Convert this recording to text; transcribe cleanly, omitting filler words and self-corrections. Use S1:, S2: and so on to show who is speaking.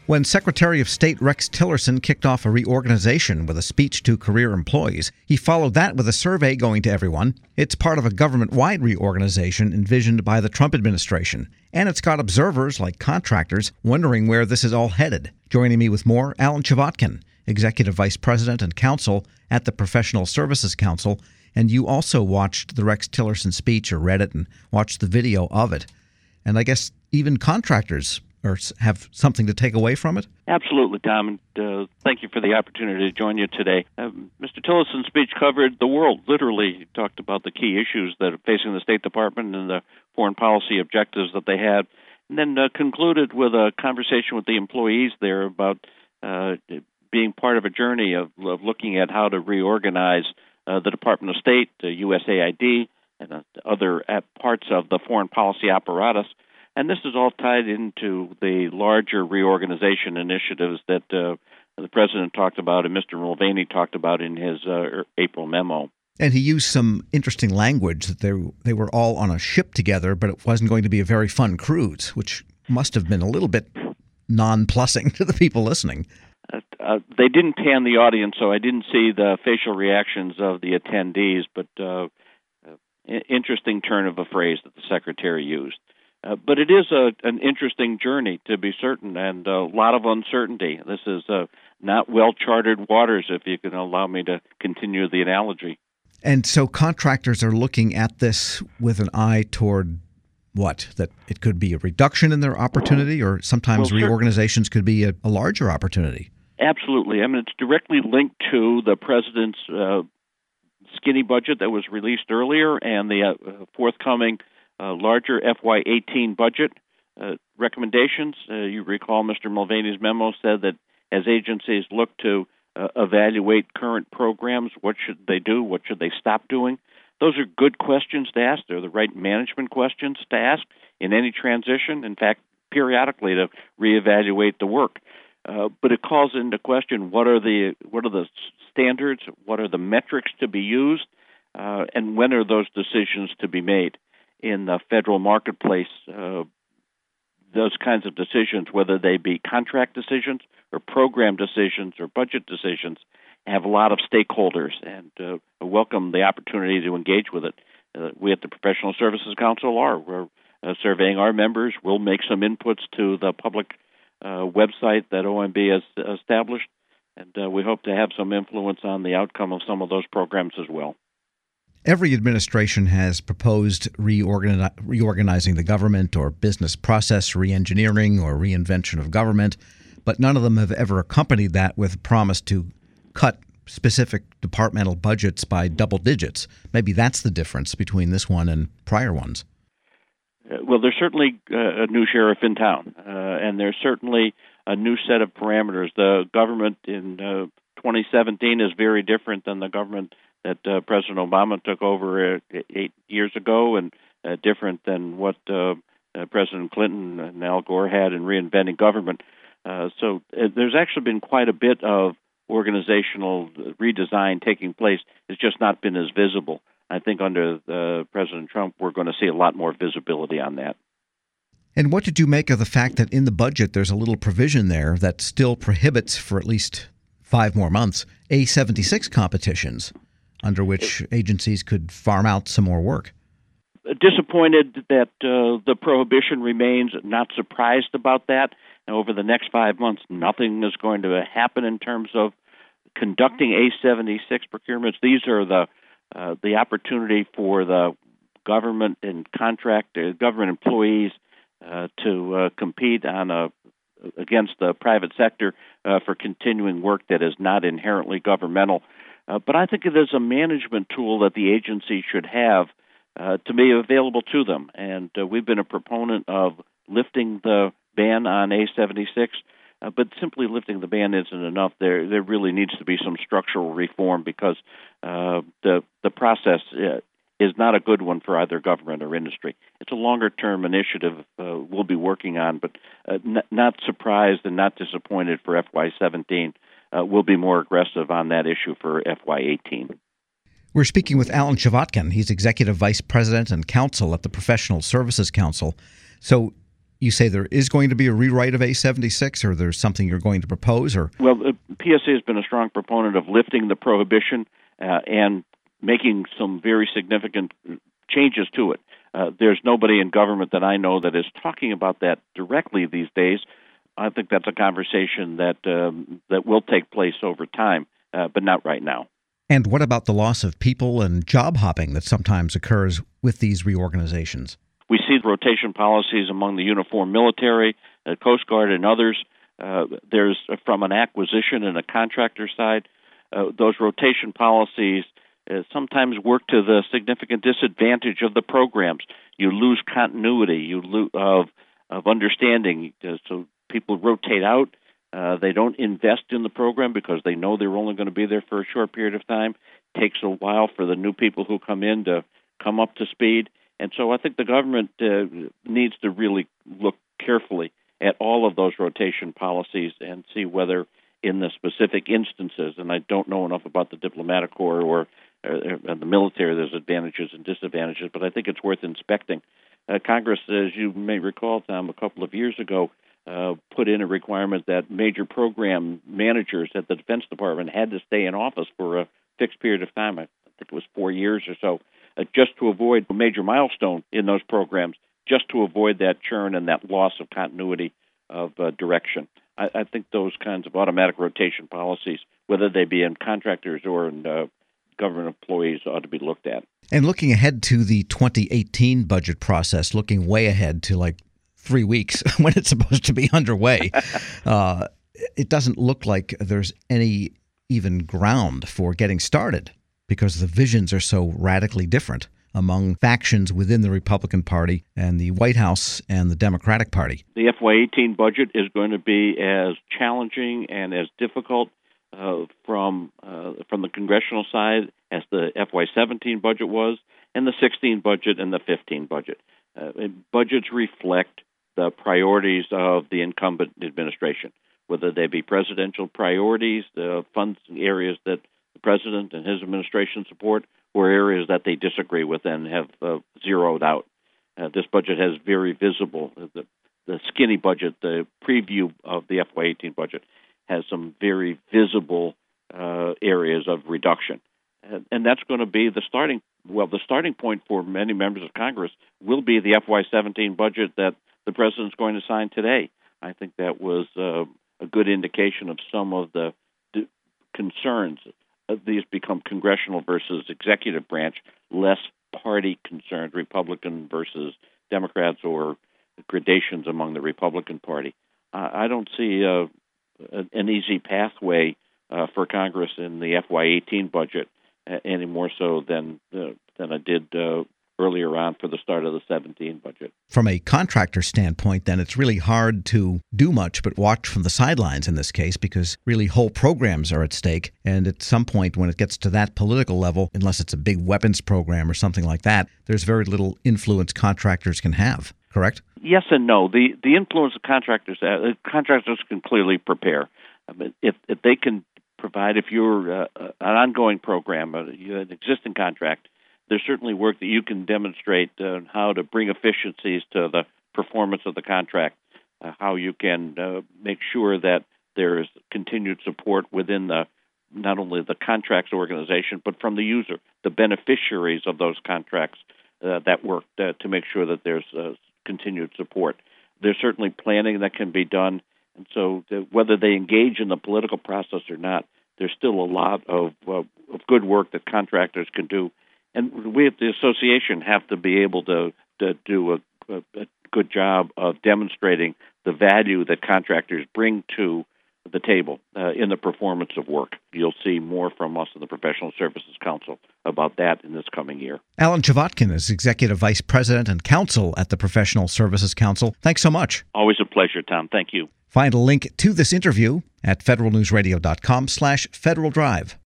S1: When Secretary of State Rex Tillerson kicked off a reorganization with a speech to career employees, he followed that with a survey going to everyone. It's part of a government-wide reorganization envisioned by the Trump administration, and it's got observers like contractors wondering where this is all headed. Joining me with more, Alan Chvotkin, Executive Vice President and Counsel at the Professional Services Council, and you also watched the Rex Tillerson speech or read it and watched the video of it. And I guess even contractors have something to take away from it?
S2: Absolutely, Tom, and thank you for the opportunity to join you today. Mr. Tillerson's speech covered the world, literally. He talked about the key issues that are facing the State Department and the foreign policy objectives that they had, and then concluded with a conversation with the employees there about being part of a journey of looking at how to reorganize the Department of State, USAID, and other parts of the foreign policy apparatus. And this is all tied into the larger reorganization initiatives that the President talked about and Mr. Mulvaney talked about in his April memo.
S1: And he used some interesting language that they were all on a ship together, but it wasn't going to be a very fun cruise, which must have been a little bit nonplussing to the people listening.
S2: They didn't pan the audience, so I didn't see the facial reactions of the attendees, but interesting turn of a phrase that the Secretary used. But it is an interesting journey, to be certain, and a lot of uncertainty. This is not well-charted waters, if you can allow me to continue the analogy.
S1: And so contractors are looking at this with an eye toward what? That it could be a reduction in their opportunity, or sometimes reorganizations could be a larger opportunity? Absolutely.
S2: I mean, it's directly linked to the President's skinny budget that was released earlier and the forthcoming larger FY18 budget recommendations. You recall Mr. Mulvaney's memo said that as agencies look to evaluate current programs, what should they do? What should they stop doing? Those are good questions to ask. They're the right management questions to ask in any transition. In fact, periodically to reevaluate the work. But it calls into question what are the standards, what are the metrics to be used, and when are those decisions to be made? In the federal marketplace, those kinds of decisions, whether they be contract decisions or program decisions or budget decisions, have a lot of stakeholders, and welcome the opportunity to engage with it. We at the Professional Services Council are. We're surveying our members. We'll make some inputs to the public website that OMB has established, and we hope to have some influence on the outcome of some of those programs as well.
S1: Every administration has proposed reorganizing the government or business process reengineering or reinvention of government, but none of them have ever accompanied that with a promise to cut specific departmental budgets by double digits. Maybe that's the difference between this one and prior ones.
S2: Well, there's certainly a new sheriff in town, and there's certainly a new set of parameters. The government in 2017 is very different than the government that President Obama took over 8 years ago, and different than what President Clinton and Al Gore had in reinventing government. So there's actually been quite a bit of organizational redesign taking place. It's just not been as visible. I think under President Trump, we're going to see a lot more visibility on that.
S1: And what did you make of the fact that in the budget there's a little provision there that still prohibits, for at least 5 more months, A-76 competitions, under which agencies could farm out some more work?
S2: Disappointed that the prohibition remains, not surprised about that. And over the next 5 months, nothing is going to happen in terms of conducting A-76 procurements. These are the opportunity for the government and government employees to compete against the private sector for continuing work that is not inherently governmental. But I think it is a management tool that the agency should have to be available to them. And we've been a proponent of lifting the ban on A-76, but simply lifting the ban isn't enough. There really needs to be some structural reform because the process is not a good one for either government or industry. It's a longer-term initiative we'll be working on, but not surprised and not disappointed for FY17. We'll be more aggressive on that issue for FY18.
S1: We're speaking with Alan Chvotkin. He's Executive Vice President and Counsel at the Professional Services Council. So you say there is going to be a rewrite of A76, or there's something you're going to propose? Or
S2: Well, the PSA has been a strong proponent of lifting the prohibition and making some very significant changes to it. There's nobody in government that I know that is talking about that directly these days. I think that's a conversation that will take place over time, but not right now.
S1: And what about the loss of people and job hopping that sometimes occurs with these reorganizations?
S2: We see rotation policies among the uniformed military, Coast Guard, and others. There's, from an acquisition and a contractor side, those rotation policies sometimes work to the significant disadvantage of the programs. You lose continuity of understanding. So people rotate out. They don't invest in the program because they know they're only going to be there for a short period of time. It takes a while for the new people who come in to come up to speed. And so I think the government needs to really look carefully at all of those rotation policies and see whether in the specific instances, and I don't know enough about the diplomatic corps or the military, there's advantages and disadvantages, but I think it's worth inspecting. Congress, as you may recall, Tom, a couple of years ago, put in a requirement that major program managers at the Defense Department had to stay in office for a fixed period of time. I think it was 4 years or so, just to avoid a major milestone in those programs, just to avoid that churn and that loss of continuity of direction. I think those kinds of automatic rotation policies, whether they be in contractors or in government employees, ought to be looked at.
S1: And looking ahead to the 2018 budget process, looking way ahead to like 3 weeks when it's supposed to be underway, it doesn't look like there's any even ground for getting started because the visions are so radically different among factions within the Republican Party and the White House and the Democratic Party.
S2: The FY18 budget is going to be as challenging and as difficult from the congressional side as the FY17 budget was, and the 16 budget and the 15 budget. Budgets reflect the priorities of the incumbent administration, whether they be presidential priorities, the funds areas that the president and his administration support, or areas that they disagree with and have zeroed out. This budget has very visible, the skinny budget, the preview of the FY18 budget, has some very visible areas of reduction. And that's going to be the starting point for many members of Congress will be the FY17 budget that the president's going to sign today. I think that was a good indication of some of the concerns. These become congressional versus executive branch, less party concerned, Republican versus Democrats, or gradations among the Republican Party. I don't see an easy pathway for Congress in the FY18 budget any more so than I did earlier on for the start of the 17 budget.
S1: From a contractor standpoint, then, it's really hard to do much but watch from the sidelines in this case because really whole programs are at stake. And at some point when it gets to that political level, unless it's a big weapons program or something like that, there's very little influence contractors can have, correct?
S2: Yes and no. The influence of contractors can clearly prepare. I mean, if they can provide, if you're an ongoing program, you have an existing contract, there's certainly work that you can demonstrate how to bring efficiencies to the performance of the contract, how you can make sure that there is continued support within not only the contracts organization, but from the user, the beneficiaries of those contracts that work to make sure that there's continued support. There's certainly planning that can be done, and so whether they engage in the political process or not, there's still a lot of good work that contractors can do. And we at the association have to be able to do a good job of demonstrating the value that contractors bring to the table in the performance of work. You'll see more from us in the Professional Services Council about that in this coming year.
S1: Alan Chvotkin is Executive Vice President and Counsel at the Professional Services Council. Thanks so much.
S2: Always a pleasure, Tom. Thank you.
S1: Find a link to this interview at federalnewsradio.com/Federal Drive.